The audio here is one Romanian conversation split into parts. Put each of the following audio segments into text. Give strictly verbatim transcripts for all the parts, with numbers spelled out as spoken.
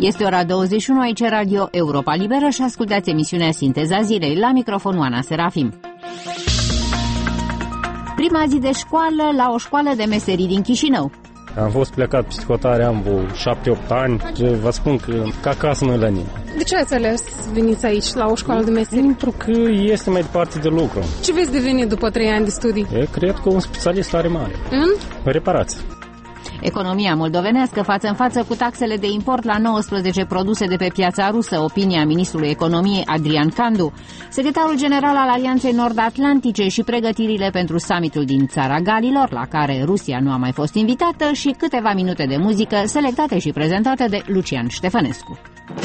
Este ora douăzeci și unu, aici Radio Europa Liberă și ascultați emisiunea Sinteza Zilei. La microfon Oana Serafim. Prima zi de școală la o școală de meserii din Chișinău. Am fost plecat psihotare, am vreo șapte opt ani. Vă spun că ca acasă nu-i la nimeni. De ce ați ales veniți aici la o școală de meserii? Pentru că este mai departe de lucru. Ce veți deveni după trei ani de studii? Eu cred că un specialist are mare. În? Reparații. Economia moldovenească față în față cu taxele de import la nouăsprezece produse de pe piața rusă, opinia ministrului economiei Adrian Candu. Secretarul general al Alianței Nord-Atlantice și pregătirile pentru summitul din Țara Galilor, la care Rusia nu a mai fost invitată, și câteva minute de muzică selectate și prezentate de Lucian Ștefănescu.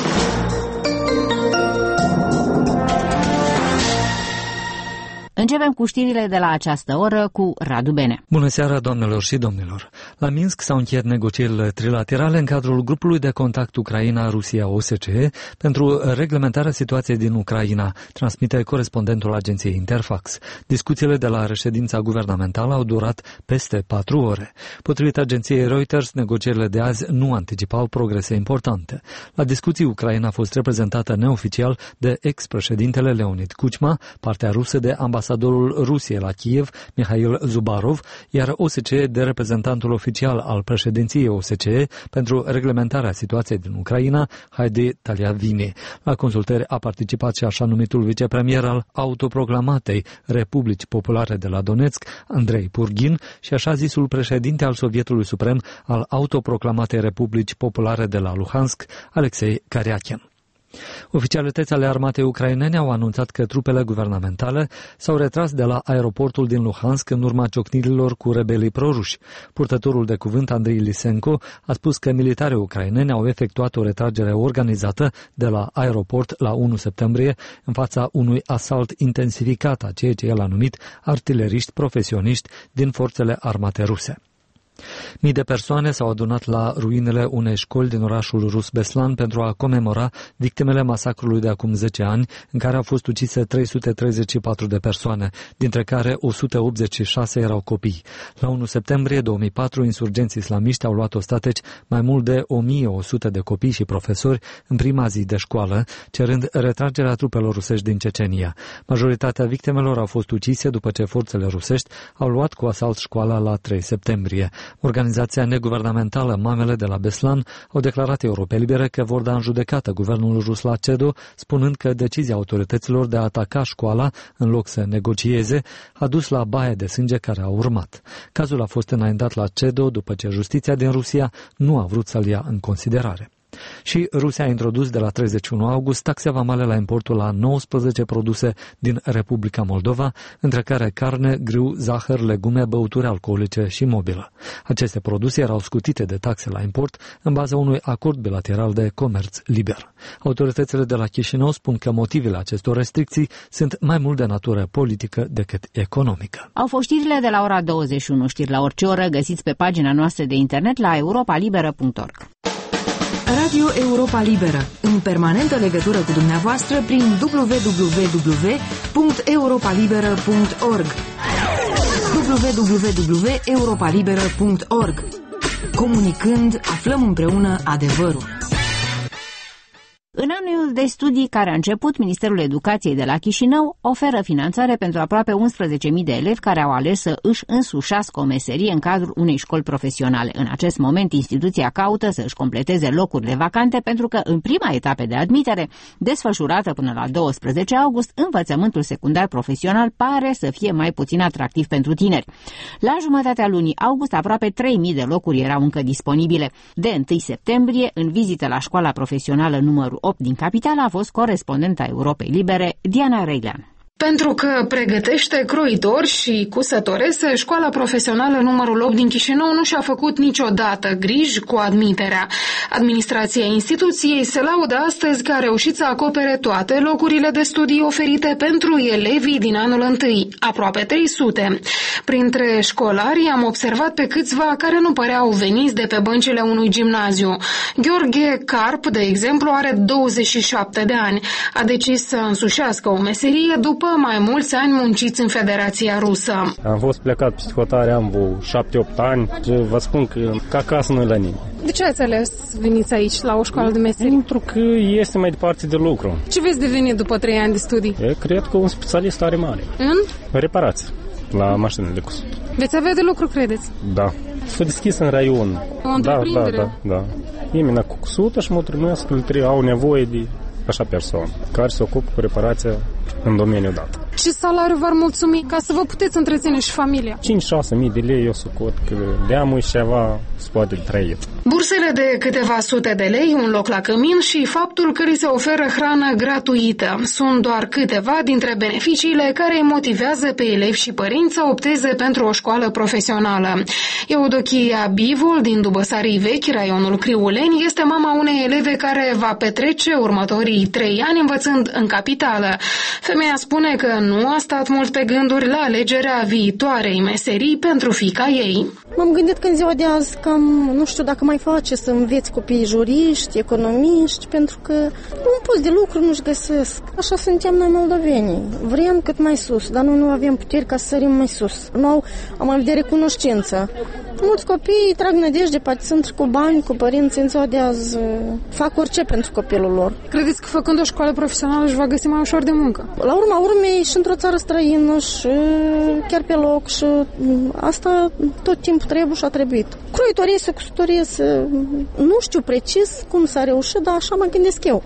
Începem cu știrile de la această oră cu Radu Bene. Bună seara, doamnelor și domnilor! La Minsk s-au încheiat negocierile trilaterale în cadrul grupului de contact Ucraina-Rusia-O S C E pentru reglementarea situației din Ucraina, transmite corespondentul agenției Interfax. Discuțiile de la reședința guvernamentală au durat peste patru ore. Potrivit agenției Reuters, negocierile de azi nu anticipau progrese importante. La discuții, Ucraina a fost reprezentată neoficial de ex-președintele Leonid Kuchma, partea rusă de ambasadorul Rusiei la Kiev, Mihail Zubarov, iar O S C E de reprezentantul oficial al președinției O S C E pentru reglementarea situației din Ucraina, Heidi Taliavini. La consultări a participat și așa numitul vicepremier al autoproclamatei Republici Populare de la Donetsk, Andrei Purghin, și așa zisul președinte al Sovietului Suprem al autoproclamatei Republici Populare de la Luhansk, Alexei Kariakin. Oficialități ale armatei ucrainene au anunțat că trupele guvernamentale s-au retras de la aeroportul din Luhansk în urma ciocnirilor cu rebelii proruși. Purtătorul de cuvânt Andrei Lisenko a spus că militarii ucraineni au efectuat o retragere organizată de la aeroport la unu septembrie în fața unui asalt intensificat a ceea ce el a numit artileriști profesioniști din forțele armate ruse. Mii de persoane s-au adunat la ruinele unei școli din orașul rus Beslan pentru a comemora victimele masacrului de acum zece ani, în care au fost ucise trei sute treizeci și patru de persoane, dintre care o sută optzeci și șase erau copii. La unu septembrie două mii patru, insurgenții islamiști au luat ostateci mai mult de o mie o sută de copii și profesori în prima zi de școală, cerând retragerea trupelor rusești din Cecenia. Majoritatea victimelor au fost ucise după ce forțele rusești au luat cu asalt școala la trei septembrie. Organizația neguvernamentală Mamele de la Beslan au declarat Europei Libere că vor da în judecată guvernul rus la CEDO, spunând că decizia autorităților de a ataca școala în loc să negocieze a dus la baie de sânge care a urmat. Cazul a fost înaintat la CEDO după ce justiția din Rusia nu a vrut să-l ia în considerare. Și Rusia a introdus de la treizeci și unu august taxe vamale la importul la nouăsprezece produse din Republica Moldova, între care carne, grâu, zahăr, legume, băuturi alcoolice și mobilă. Aceste produse erau scutite de taxe la import în baza unui acord bilateral de comerț liber. Autoritățile de la Chișinău spun că motivele acestor restricții sunt mai mult de natură politică decât economică. Au fost știrile de la ora douăzeci și unu. Știri la orice oră găsiți pe pagina noastră de internet la europa liberă punct org. Radio Europa Liberă, în permanentă legătură cu dumneavoastră prin w w w punct europa liberă punct org. w w w punct europa liberă punct org. Comunicând, aflăm împreună adevărul. În anul de studii care a început, Ministerul Educației de la Chișinău oferă finanțare pentru aproape unsprezece mii de elevi care au ales să își însușească o meserie în cadrul unei școli profesionale. În acest moment, instituția caută să își completeze locurile vacante pentru că, în prima etapă de admitere, desfășurată până la doisprezece august, învățământul secundar profesional pare să fie mai puțin atractiv pentru tineri. La jumătatea lunii august, aproape trei mii de locuri erau încă disponibile. De întâi septembrie, în vizită la școala profesională numărul opt din capitală, a fost corespondenta Europei Libere, Diana Reilean. Pentru că pregătește croitori și cusătorese, școala profesională numărul opt din Chișinău nu și-a făcut niciodată griji cu admiterea. Administrația instituției se laudă astăzi că a reușit să acopere toate locurile de studii oferite pentru elevii din anul întâi, aproape trei sute. Printre școlari am observat pe câțiva care nu păreau veniți de pe băncile unui gimnaziu. Gheorghe Carp, de exemplu, are douăzeci și șapte de ani. A decis să însușească o meserie după mai mulți ani munciți în Federația Rusă. Am fost plecat psihotare, am vreo șapte opt ani. Vă spun că ca acasă nu-i la nimeni. De ce ați ales să veniți aici, la o școală de meserie? Pentru că este mai departe de lucru. Ce veți deveni după trei ani de studii? Eu cred că un specialist are mare. În? Reparații la mașinile de cusut. Veți avea de lucru, credeți? Da. S-a deschis în raion. O întreprindere? Da, da, da. da. Imena cu cusută și mă trimesc că au nevoie de așa persoană care se ocupă cu reparația în domeniul dat. Ce salariu v-ar mulțumi ca să vă puteți întreține și familia? cinci șase mii de lei eu socot că de-amul și ceva se poate trăit. Bursele de câteva sute de lei, un loc la cămin și faptul că li se oferă hrană gratuită sunt doar câteva dintre beneficiile care îi motivează pe elevi și părinți să opteze pentru o școală profesională. Eudochia Bivol din Dubăsarii Vechi, raionul Criuleni, este mama unei eleve care va petrece următorii trei ani învățând în capitală. Femeia spune că nu a stat mult pe gânduri la alegerea viitoarei meserii pentru fiica ei. M-am gândit că în ziua de azi cam, nu știu dacă mai face să înveți copiii juriști, economiști, pentru că un post de lucru nu-și găsesc. Așa suntem noi moldovenii. Vrem cât mai sus, dar noi nu avem puteri ca să sărim mai sus. Nu am mai de recunoștință. Mulți copii trag nădejde, poate sunt cu bani, cu părinți, în ziua de azi fac orice pentru copilul lor. Credeți că făcând o școală profesională își va găsi mai ușor de muncă? La urma urmei și într-o țară străină și chiar pe loc și asta tot timpul trebuie și a trebuit. Croitorie să cusătorie să... Nu știu precis cum s-a reușit, dar așa mă gândesc eu.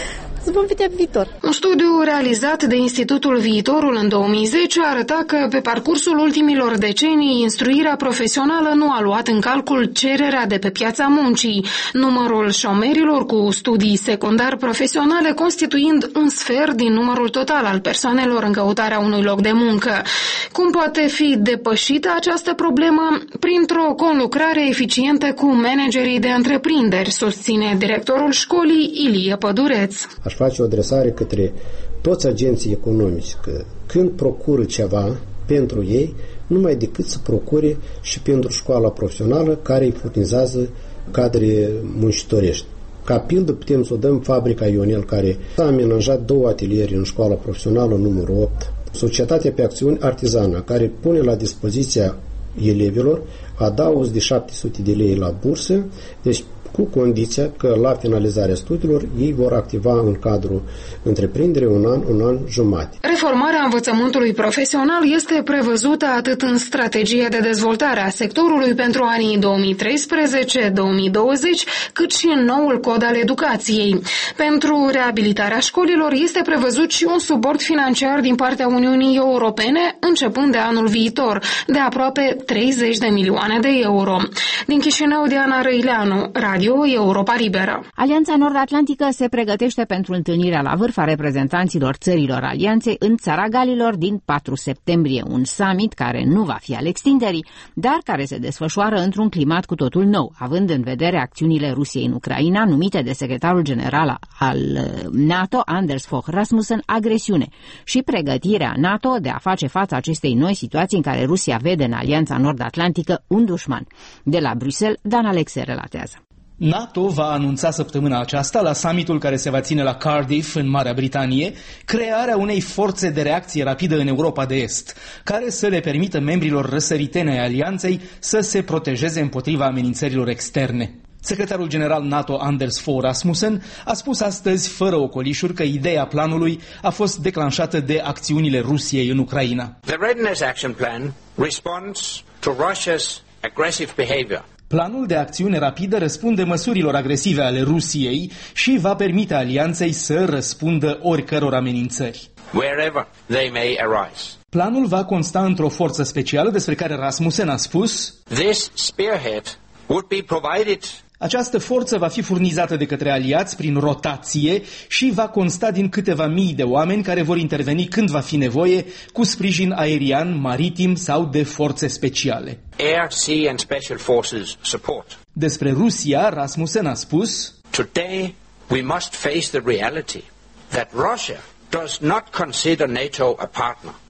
Să vom vedea viitor. Un studiu realizat de Institutul Viitorul în două mii zece arăta că pe parcursul ultimilor decenii instruirea profesională nu a luat în calcul cererea de pe piața muncii, numărul șomerilor cu studii secundar profesionale constituind un sfert din numărul total al persoanelor în căutarea unui loc de muncă. Cum poate fi depășită această problemă? Printr-o conlucrare eficientă cu managerii de întreprinderi, susține directorul școlii Ilie Pădureț. Aș face o adresare către toți agenții economici, că când procură ceva pentru ei, numai decât să procure și pentru școala profesională care îi furnizează cadre muncitorești. Ca pildă putem să o dăm fabrica Ionel, care a amenajat două ateliere în școala profesională numărul opt. Societatea pe acțiuni artizană, care pune la dispoziția elevilor adaos de șapte sute de lei la bursă, deci cu condiția că la finalizarea studiilor ei vor activa în cadrul întreprinderii un an, un an jumate. Reformarea învățământului profesional este prevăzută atât în strategia de dezvoltare a sectorului pentru anii două mii treisprezece două mii douăzeci, cât și în noul cod al educației. Pentru reabilitarea școlilor este prevăzut și un suport financiar din partea Uniunii Europene, începând de anul viitor, de aproape treizeci de milioane de euro. Din Chișinău, Diana Răileanu, Radio Europa Liberă. Alianța Nord-Atlantică se pregătește pentru întâlnirea la vârf a reprezentanților țărilor alianței în Țara Galilor din patru septembrie, un summit care nu va fi al extinderii, dar care se desfășoară într-un climat cu totul nou, având în vedere acțiunile Rusiei în Ucraina, numite de secretarul general al NATO, Anders Fogh Rasmussen, agresiune, și pregătirea NATO de a face față acestei noi situații în care Rusia vede în Alianța Nord-Atlantică un dușman. De la Bruxelles, Dan Alexe relatează. NATO va anunța săptămâna aceasta, la summitul care se va ține la Cardiff, în Marea Britanie, crearea unei forțe de reacție rapidă în Europa de Est, care să le permită membrilor răsăritene ai alianței să se protejeze împotriva amenințărilor externe. Secretarul general NATO Anders Fogh Rasmussen a spus astăzi, fără ocolișuri, că ideea planului a fost declanșată de acțiunile Rusiei în Ucraina. The Readiness Action Plan responds to Russia's aggressive behavior. Planul de acțiune rapidă răspunde măsurilor agresive ale Rusiei și va permite alianței să răspundă oricăror amenințări. Wherever they may arise. Planul va consta într-o forță specială despre care Rasmussen a spus: This spearhead would be provided. Această forță va fi furnizată de către aliați prin rotație și va consta din câteva mii de oameni care vor interveni când va fi nevoie, cu sprijin aerian, maritim sau de forțe speciale. Air, sea and special forces support. Despre Rusia, Rasmussen a spus: Today we must face the reality that Russia does not consider NATO a partner.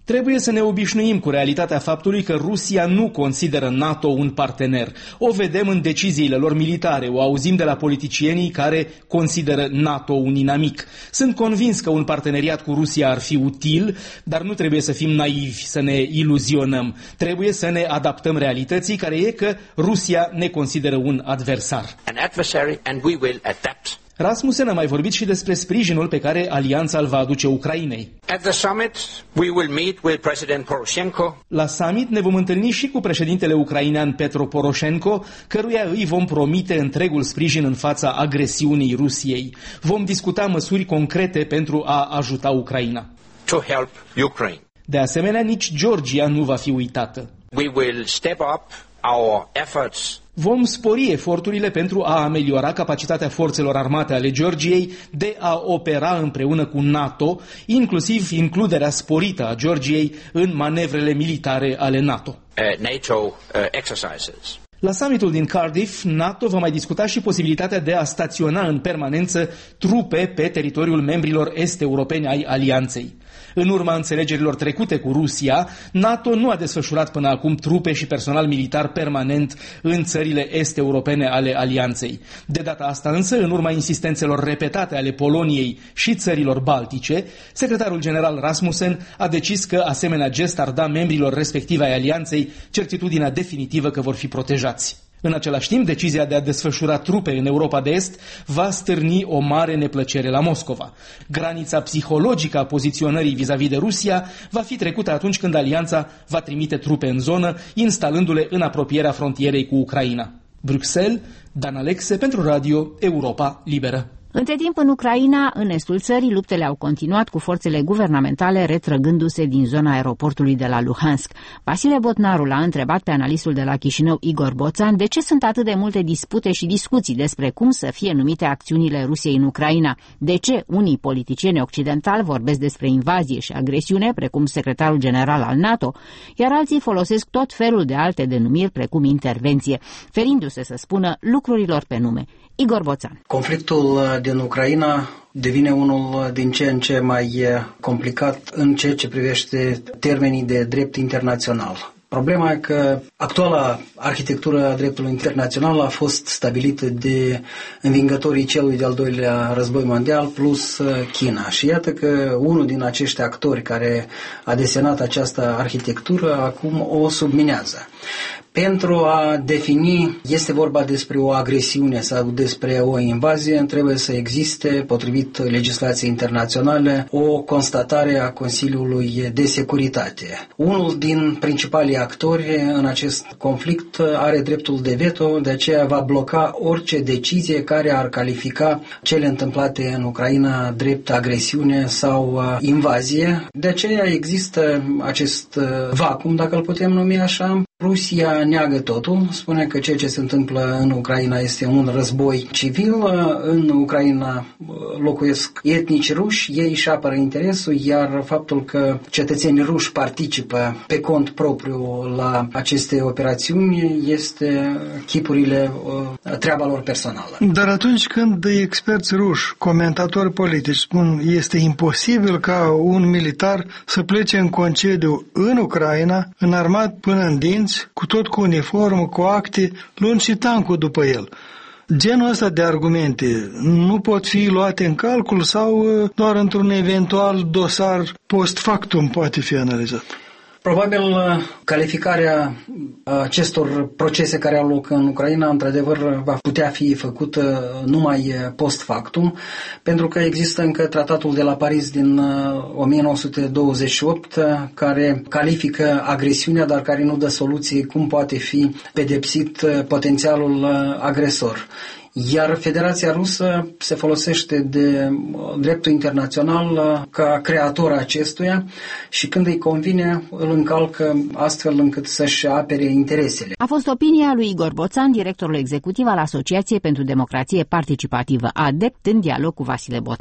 Trebuie să ne obișnuim cu realitatea faptului că Rusia nu consideră NATO un partener. O vedem în deciziile lor militare, o auzim de la politicienii care consideră NATO un inamic. Sunt convins că un parteneriat cu Rusia ar fi util, dar nu trebuie să fim naivi, să ne iluzionăm. Trebuie să ne adaptăm realității, care e că Rusia ne consideră un adversar. An adversary and we will adapt. Rasmussen a mai vorbit și despre sprijinul pe care alianța îl va aduce Ucrainei. At the summit, we will meet with President Poroshenko. La summit ne vom întâlni și cu președintele ucrainean Petro Poroshenko, căruia îi vom promite întregul sprijin în fața agresiunii Rusiei. Vom discuta măsuri concrete pentru a ajuta Ucraina. To help Ukraine. De asemenea, nici Georgia nu va fi uitată. We will step up our efforts. Vom spori eforturile pentru a ameliora capacitatea forțelor armate ale Georgiei de a opera împreună cu NATO, inclusiv includerea sporită a Georgiei în manevrele militare ale NATO. Uh, NATO uh, exercises. La summitul din Cardiff, NATO va mai discuta și posibilitatea de a staționa în permanență trupe pe teritoriul membrilor est-europeni ai alianței. În urma înțelegerilor trecute cu Rusia, NATO nu a desfășurat până acum trupe și personal militar permanent în țările est-europene ale alianței. De data asta însă, în urma insistențelor repetate ale Poloniei și țărilor baltice, secretarul general Rasmussen a decis că asemenea gest ar da membrilor respective ai alianței certitudinea definitivă că vor fi protejați. În același timp, decizia de a desfășura trupe în Europa de Est va stârni o mare neplăcere la Moscova. Granița psihologică a poziționării vis-a-vis de Rusia va fi trecută atunci când alianța va trimite trupe în zonă, instalându-le în apropierea frontierei cu Ucraina. Bruxelles, Dan Alexe pentru Radio Europa Liberă. Între timp, în Ucraina, în estul țării, luptele au continuat cu forțele guvernamentale retrăgându-se din zona aeroportului de la Luhansk. Vasile Botnaru l-a întrebat pe analistul de la Chișinău, Igor Boțan, de ce sunt atât de multe dispute și discuții despre cum să fie numite acțiunile Rusiei în Ucraina, de ce unii politicieni occidentali vorbesc despre invazie și agresiune, precum secretarul general al NATO, iar alții folosesc tot felul de alte denumiri, precum intervenție, ferindu-se să spună lucrurilor pe nume. Igor Boțan. Conflictul din Ucraina devine unul din ce în ce mai complicat în ceea ce privește termenii de drept internațional. Problema e că actuala arhitectură a dreptului internațional a fost stabilită de învingătorii celui de-al doilea război mondial plus China. Și iată că unul din acești actori care a desenat această arhitectură acum o subminează. Pentru a defini, este vorba despre o agresiune sau despre o invazie, trebuie să existe, potrivit legislației internaționale, o constatare a Consiliului de Securitate. Unul din principalii actori în acest conflict are dreptul de veto, de aceea va bloca orice decizie care ar califica cele întâmplate în Ucraina drept agresiune sau invazie. De aceea există acest vacuum, dacă îl putem numi așa. Rusia neagă totul, spune că ceea ce se întâmplă în Ucraina este un război civil. În Ucraina locuiesc etnici ruși, ei își apără interesul, iar faptul că cetățenii ruși participă pe cont propriu la aceste operațiuni este chipurile treaba lor personală. Dar atunci când experți ruși, comentatori politici spun este imposibil ca un militar să plece în concediu în Ucraina, înarmat până în dinți, cu tot cu uniformă, cu acte, luând și tancul după el. Genul ăsta de argumente nu pot fi luate în calcul sau doar într-un eventual dosar post factum poate fi analizat? Probabil calificarea acestor procese care au loc în Ucraina, într-adevăr, va putea fi făcută numai post factum, pentru că există încă tratatul de la Paris din o mie nouă sute douăzeci și opt, care califică agresiunea, dar care nu dă soluții cum poate fi pedepsit potențialul agresor. Iar Federația Rusă se folosește de dreptul internațional ca creator acestuia și când îi convine îl încalcă astfel încât să-și apere interesele. A fost opinia lui Igor Boțan, directorul executiv al Asociației pentru Democrație Participativă, ADEPT, în dialog cu Vasile Botnaru.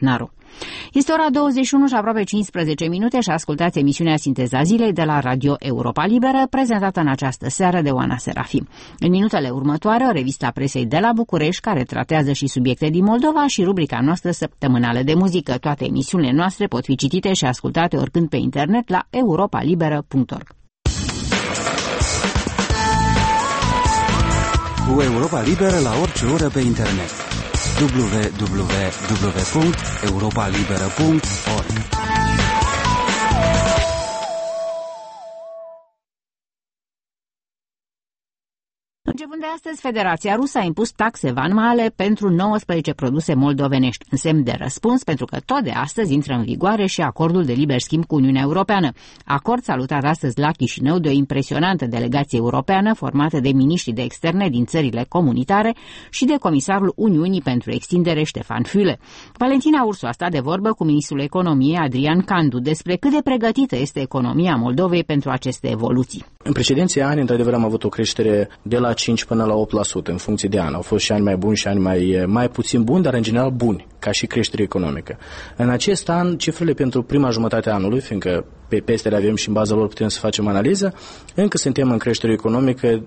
Este ora douăzeci și unu și aproape cincisprezece minute și ascultați emisiunea Sinteza Zilei de la Radio Europa Liberă, prezentată în această seară de Oana Serafim. În minutele următoare, o revistă a presei de la București, care tratează și subiecte din Moldova, și rubrica noastră săptămânală de muzică. Toate emisiunile noastre pot fi citite și ascultate oricând pe internet la europa liberă punct org. Cu Europa Liberă la orice oră pe internet. w w w punct europa liberă punct org. Începând de astăzi, Federația Rusă a impus taxe vanmale pentru nouăsprezece produse moldovenești, în semn de răspuns pentru că tot de astăzi intră în vigoare și acordul de liber schimb cu Uniunea Europeană. Acord salutat astăzi la Chișinău de o impresionantă delegație europeană formată de miniștri de externe din țările comunitare și de comisarul Uniunii pentru extindere Ștefan Füle. Valentina Ursu a stat de vorbă cu ministrul economiei Adrian Candu despre cât de pregătită este economia Moldovei pentru aceste evoluții. În precedenții ani, într-adevăr, am avut o creștere de la cinci până la opt la sută în funcție de an. Au fost și ani mai buni și ani mai, mai puțin buni, dar în general buni, ca și creștere economică. În acest an, cifrele pentru prima jumătate a anului, fiindcă pe peste le avem și în baza lor putem să facem analiză, încă suntem în creștere economică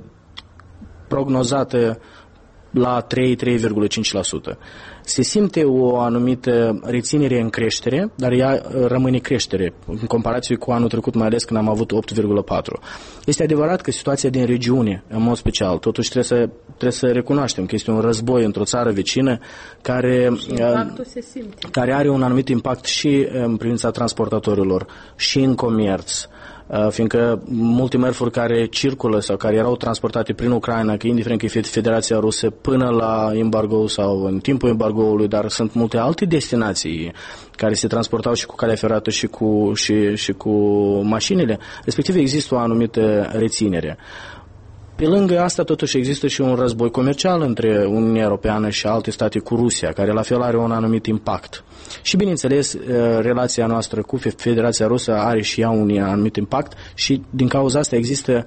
prognozată la trei virgulă cinci la sută. Se simte o anumită reținere în creștere, dar ea rămâne creștere, în comparație cu anul trecut, mai ales când am avut opt virgulă patru. Este adevărat că situația din regiune, în mod special, totuși trebuie să, trebuie să recunoaștem că este un război într-o țară vecină care, se simte. care are un anumit impact și în privința transportatorilor, și în comerț, fiindcă multe mărfuri care circulă sau care erau transportate prin Ucraina, că indiferent că e Federația Rusă, până la embargo sau în timpul embargoului, dar sunt multe alte destinații care se transportau și cu calea ferată și cu, și, și cu mașinile, respectiv există o anumită reținere. Pe lângă asta, totuși, există și un război comercial între Uniunea Europeană și alte state cu Rusia, care la fel are un anumit impact. Și, bineînțeles, relația noastră cu Federația Rusă are și ea un anumit impact și, din cauza asta, există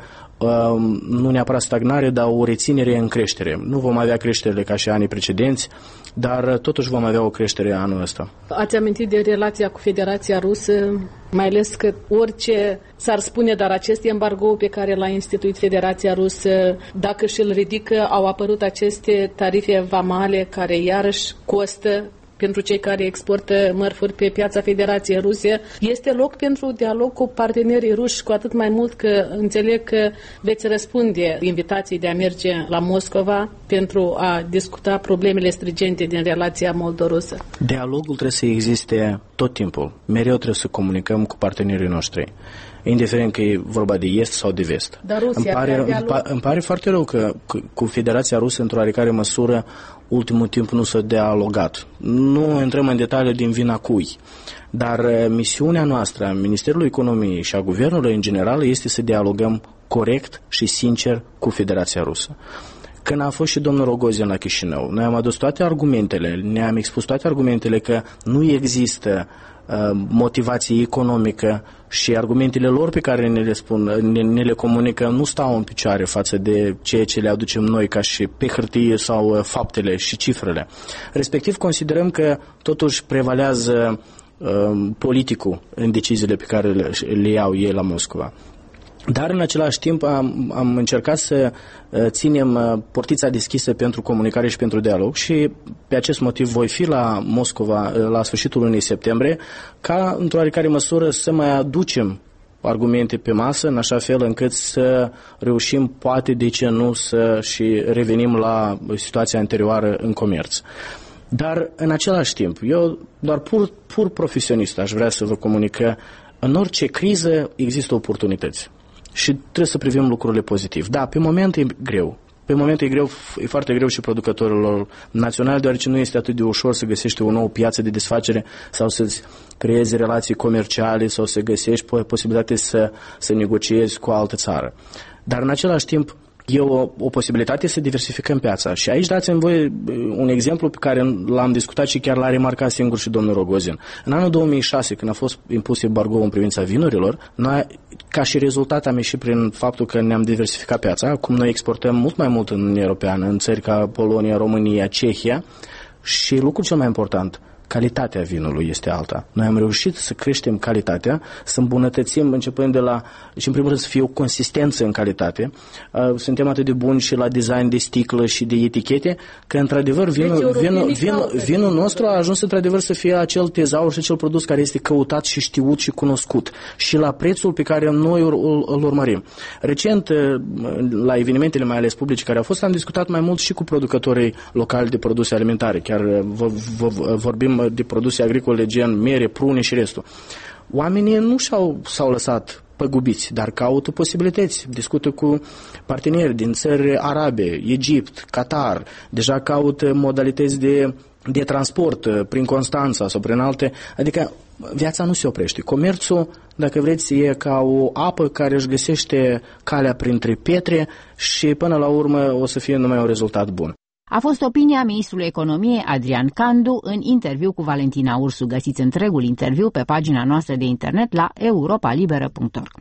nu neapărat stagnare, dar o reținere în creștere. Nu vom avea creșterile ca și anii precedenți, dar totuși vom avea o creștere anul ăsta. Ați amintit de relația cu Federația Rusă, mai ales că orice s-ar spune, dar acest embargo pe care l-a instituit Federația Rusă, dacă și-l ridică, au apărut aceste tarife vamale care iarăși costă pentru cei care exportă mărfuri pe piața Federației Ruse. Este loc pentru dialog cu partenerii ruși, cu atât mai mult că înțeleg că veți răspunde invitației de a merge la Moscova pentru a discuta problemele stringente din relația moldo-rusă. Dialogul trebuie să existe tot timpul. Mereu trebuie să comunicăm cu partenerii noștri, indiferent că e vorba de est sau de vest. Dar Rusia îmi, pare, îmi, pa, îmi pare foarte rău că cu Federația Rusă, într-o oarecare măsură, ultimul timp nu s-a dialogat. Nu intrăm în detalii din vina cui, dar misiunea noastră a Ministerului Economiei și a Guvernului în general este să dialogăm corect și sincer cu Federația Rusă. Când a fost și domnul Rogozin la Chișinău, noi am adus toate argumentele, ne-am expus toate argumentele că nu există motivație economică și argumentele lor pe care ne le spun, ne, ne le comunică, nu stau în picioare față de ceea ce le aducem noi ca și pe hârtie sau faptele și cifrele. Respectiv, considerăm că totuși prevalează uh, politicul în deciziile pe care le, le iau ei la Moscova. Dar în același timp am, am încercat să ținem portița deschisă pentru comunicare și pentru dialog și pe acest motiv voi fi la Moscova la sfârșitul lunii septembrie ca într-o oarecare măsură să mai aducem argumente pe masă în așa fel încât să reușim, poate de ce nu, să și revenim la situația anterioară în comerț. Dar în același timp, eu doar pur, pur profesionist aș vrea să vă comunic că în orice criză există oportunități. Și trebuie să privim lucrurile pozitiv. Da, pe moment e greu. Pe moment e greu, e foarte greu și producătorilor naționali, deoarece nu este atât de ușor să găsești o nouă piață de desfacere sau să-ți creezi relații comerciale sau să găsești posibilitatea să, să negociezi cu o altă țară. Dar în același timp e o, o posibilitate să diversificăm piața. Și aici dați-mi voi un exemplu pe care l-am discutat și chiar l-a remarcat singur și domnul Rogozin. În anul două mii șase, când a fost impus embargo în privința vinurilor, noi, ca și rezultat, am ieșit prin faptul că ne-am diversificat piața. Acum noi exportăm mult mai mult în Uniunea Europeană, în țări ca Polonia, România, Cehia și lucrul cel mai important, calitatea vinului este alta. Noi am reușit să creștem calitatea, să îmbunătățim începând de la, și în primul rând să fie o consistență în calitate. Suntem atât de buni și la design de sticlă și de etichete, că într-adevăr vinul, vinul, vinul, vinul nostru a ajuns într-adevăr să fie acel tezaur și acel produs care este căutat și știut și cunoscut și la prețul pe care noi îl, îl urmărim. Recent, la evenimentele mai ales publice care au fost, am discutat mai mult și cu producătorii locali de produse alimentare. Chiar vorbim de produse agricole gen mere, prune și restul. Oamenii nu și-au, s-au lăsat păgubiți, dar caută posibilități. Discută cu parteneri din țări arabe, Egipt, Qatar, deja caută modalități de, de transport prin Constanța sau prin alte. Adică viața nu se oprește. Comerțul, dacă vreți, e ca o apă care își găsește calea printre pietre și până la urmă o să fie numai un rezultat bun. A fost opinia ministrului economiei Adrian Candu în interviu cu Valentina Ursu. Găsiți întregul interviu pe pagina noastră de internet la europa liberă punct org.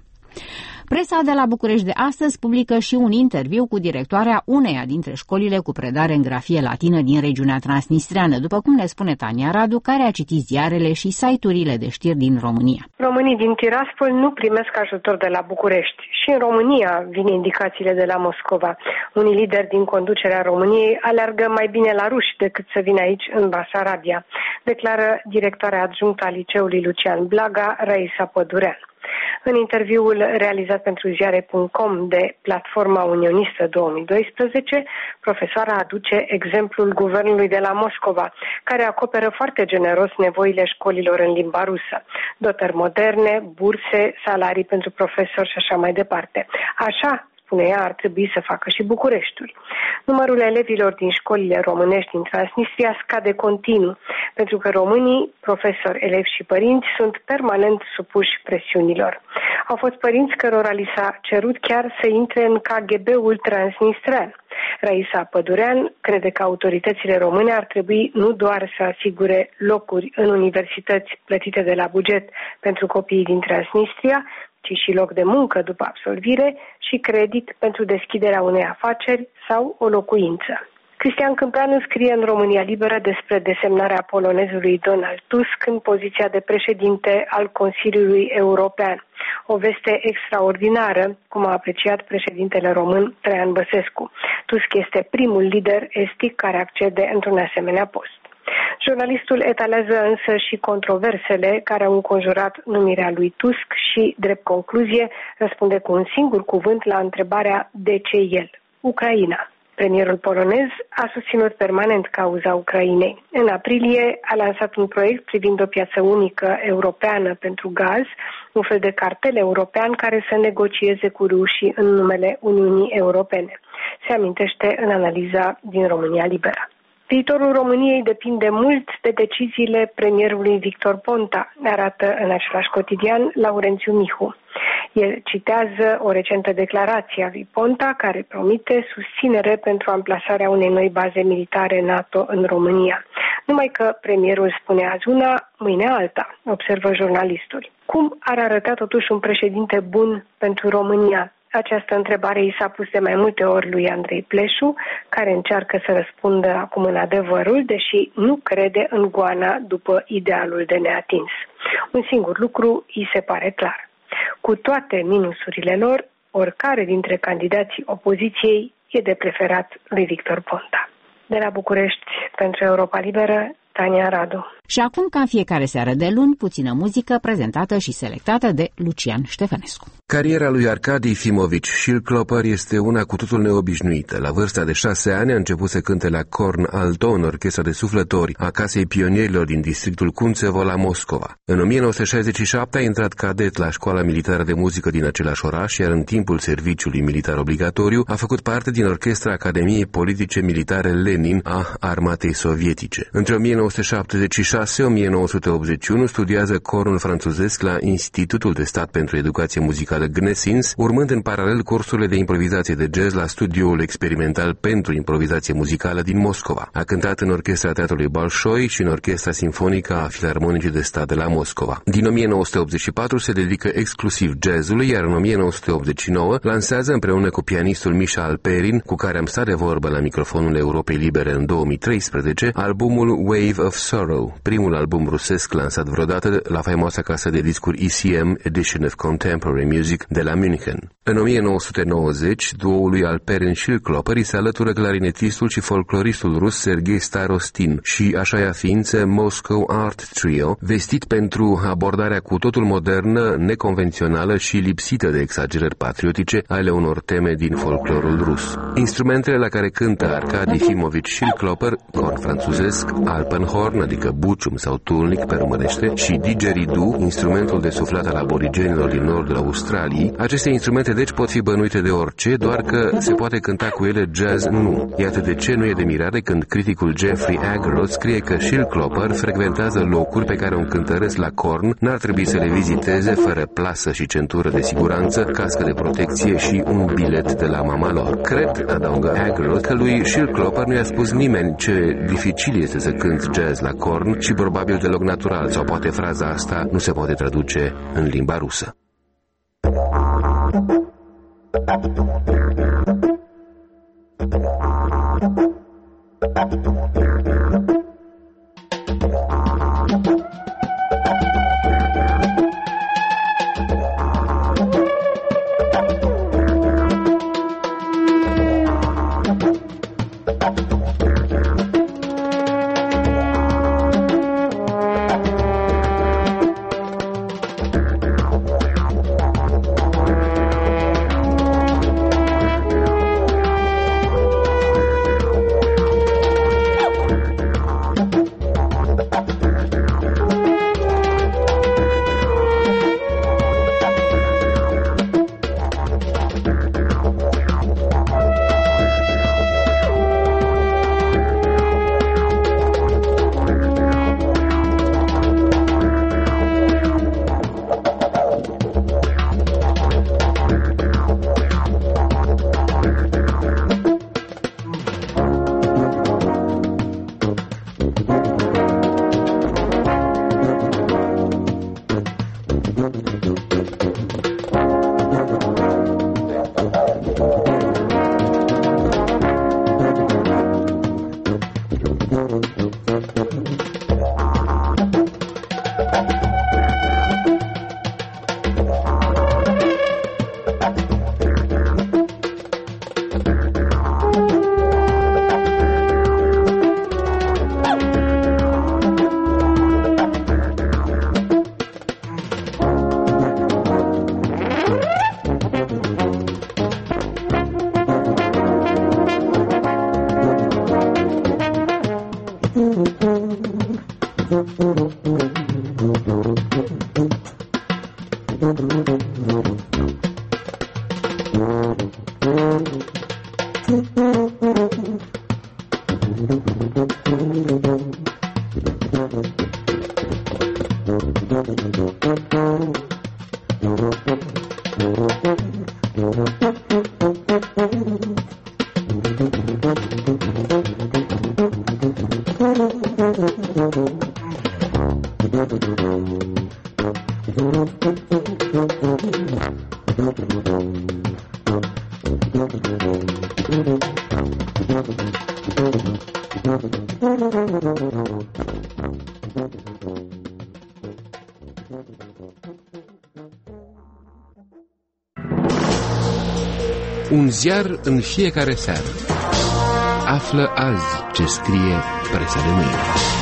Presa de la București de astăzi publică și un interviu cu directoarea uneia dintre școlile cu predare în grafie latină din regiunea transnistreană, după cum ne spune Tania Radu, care a citit ziarele și site-urile de știri din România. Românii din Tiraspol nu primesc ajutor de la București. Și în România vin indicațiile de la Moscova. Unii lideri din conducerea României aleargă mai bine la ruși decât să vină aici în Basarabia, declară directoarea adjunctă a liceului Lucian Blaga, Raisa Pădurean. În interviul realizat pentru ziare punct com de Platforma Unionistă două mii doisprezece, profesoara aduce exemplul guvernului de la Moscova, care acoperă foarte generos nevoile școlilor în limba rusă, dotări moderne, burse, salarii pentru profesori și așa mai departe. Așa, spune ea, ar trebui să facă și Bucureștiul. Numărul elevilor din școlile românești din Transnistria scade continuu, pentru că românii, profesori, elevi și părinți, sunt permanent supuși presiunilor. Au fost părinți cărora li s-a cerut chiar să intre în K G B-ul transnistrean. Raisa Pădurean crede că autoritățile române ar trebui nu doar să asigure locuri în universități plătite de la buget pentru copiii din Transnistria, ci și loc de muncă după absolvire și credit pentru deschiderea unei afaceri sau o locuință. Cristian Câmpeanu scrie în România Liberă despre desemnarea polonezului Donald Tusk în poziția de președinte al Consiliului European. O veste extraordinară, cum a apreciat președintele român Traian Băsescu. Tusk este primul lider estic care accede într-un asemenea post. Jurnalistul etalează însă și controversele care au înconjurat numirea lui Tusk și, drept concluzie, răspunde cu un singur cuvânt la întrebarea de ce el, Ucraina. Premierul polonez a susținut permanent cauza Ucrainei. În aprilie a lansat un proiect privind o piață unică europeană pentru gaz, un fel de cartel european care să negocieze cu rușii în numele Uniunii Europene. Se amintește în analiza din România Liberă. Viitorul României depinde mult de deciziile premierului Victor Ponta, arată în același cotidian Laurențiu Mihu. El citează o recentă declarație a lui Ponta care promite susținere pentru amplasarea unei noi baze militare NATO în România. Numai că premierul spune azi una, mâine alta, observă jurnalistul. Cum ar arăta totuși un președinte bun pentru România? Această întrebare i s-a pus de mai multe ori lui Andrei Pleșu, care încearcă să răspundă acum în adevărul, deși nu crede în goana după idealul de neatins. Un singur lucru îi se pare clar. Cu toate minusurile lor, oricare dintre candidații opoziției e de preferat lui Victor Ponta. De la București, pentru Europa Liberă, Tania Radu. Și acum, ca în fiecare seară de luni, puțină muzică prezentată și selectată de Lucian Ștefănescu. Cariera lui Arkadi Fimovici Schildklopper este una cu totul neobișnuită. La vârsta de șase ani a început să cânte la Corn Alto, în orchestra de suflători a Casei Pionierilor din districtul Cunțevo la Moscova. În o mie nouă sute șaizeci și șapte a intrat cadet la Școala Militară de Muzică din același oraș, iar în timpul serviciului militar obligatoriu a făcut parte din Orchestra Academiei Politice Militare Lenin a Armatei Sovietice. Între o mie nouă sute șaptezeci și șase - o mie nouă sute optzeci și unu studiază cornul franțuzesc la Institutul de Stat pentru Educație Muzicală Gnesins, urmând în paralel cursurile de improvizație de jazz la Studioul Experimental pentru Improvizație Muzicală din Moscova. A cântat în Orchestra Teatrului Bolșoi și în Orchestra Sinfonică a Filarmonicii de Stat de la Moscova. Din o mie nouă sute optzeci și patru se dedică exclusiv jazzului, iar în o mie nouă sute optzeci și nouă lansează împreună cu pianistul Misha Alperin, cu care am stat de vorbă la microfonul Europei Libere în două mii treisprezece, albumul Wave of Sorrow, primul album rusesc lansat vreodată la faimoasa casă de discuri E C M, Edition of Contemporary Music, de la München. În o mie nouă sute nouăzeci, duoului Alperin Schildklopper îi se alătură clarinetistul și folcloristul rus Sergei Starostin și, așa ea ființă, Moscow Art Trio, vestit pentru abordarea cu totul modernă, neconvențională și lipsită de exagerări patriotice ale unor teme din folclorul rus. Instrumentele la care cântă Arkadi Fimovici Schildklopper, corn franțuzesc, alpenhorn, adică bucium sau tulnic pe românește, și didgeridoo, instrumentul de suflat al aborigenilor din nordul Australiei, aceste instrumente deci pot fi bănuite de orice, doar că se poate cânta cu ele jazz nu. Iată de ce nu e de mirare când criticul Jeffrey Agarrott scrie că Schildklopper frecventează locuri pe care un cântăresc la corn n-ar trebui să le viziteze fără plasă și centură de siguranță, cască de protecție și un bilet de la mama lor. Cred, adaugă Agarrott, că lui Schildklopper nu i-a spus nimeni ce dificil este să cânti jazz la corn și probabil deloc natural, sau poate fraza asta nu se poate traduce în limba rusă. Un ziar în fiecare seară. Află azi ce scrie presa de mâine.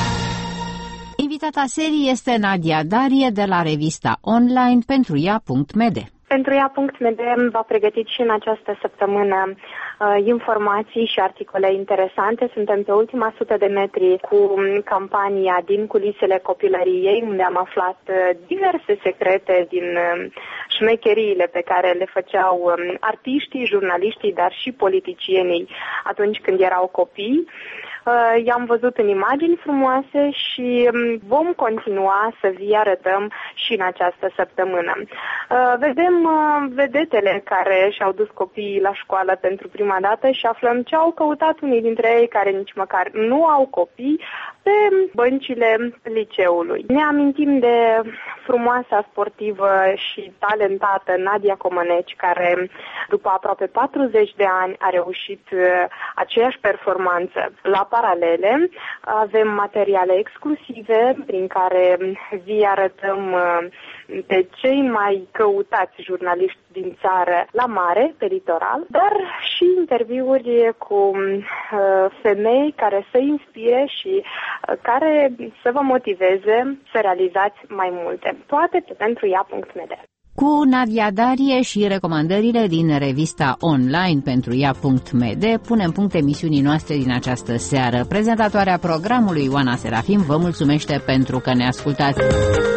Invitata serii este Nadia Darie de la revista online pentru ea punct m d. Pentru ea punct m d v-a pregătit și în această săptămână uh, informații și articole interesante. Suntem pe ultima sută de metri cu campania din culisele copilăriei, unde am aflat uh, diverse secrete din uh, șmecheriile pe care le făceau uh, artiștii, jurnaliștii, dar și politicienii atunci când erau copii. Uh, i-am văzut în imagini frumoase și um, vom continua să vi arătăm și în această săptămână. Uh, vedem uh, vedetele care și-au dus copiii la școală pentru prima dată și aflăm ce au căutat unii dintre ei care nici măcar nu au copii pe băncile liceului. Ne amintim de frumoasa sportivă și talentată Nadia Comăneci, care după aproape patruzeci de ani a reușit uh, aceeași performanță la paralele. Avem materiale exclusive prin care vi arătăm pe cei mai căutați jurnaliști din țară la mare, pe litoral, dar și interviuri cu femei care să inspire și care să vă motiveze să realizați mai multe. Toate pe pentru ea punct m d. Cu Nadia Darie și recomandările din revista online pentru ea punct m d punem punct emisiunii noastre din această seară. Prezentatoarea programului, Ioana Serafim, vă mulțumește pentru că ne ascultați.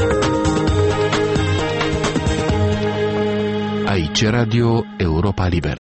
Aici Radio Europa Liberă.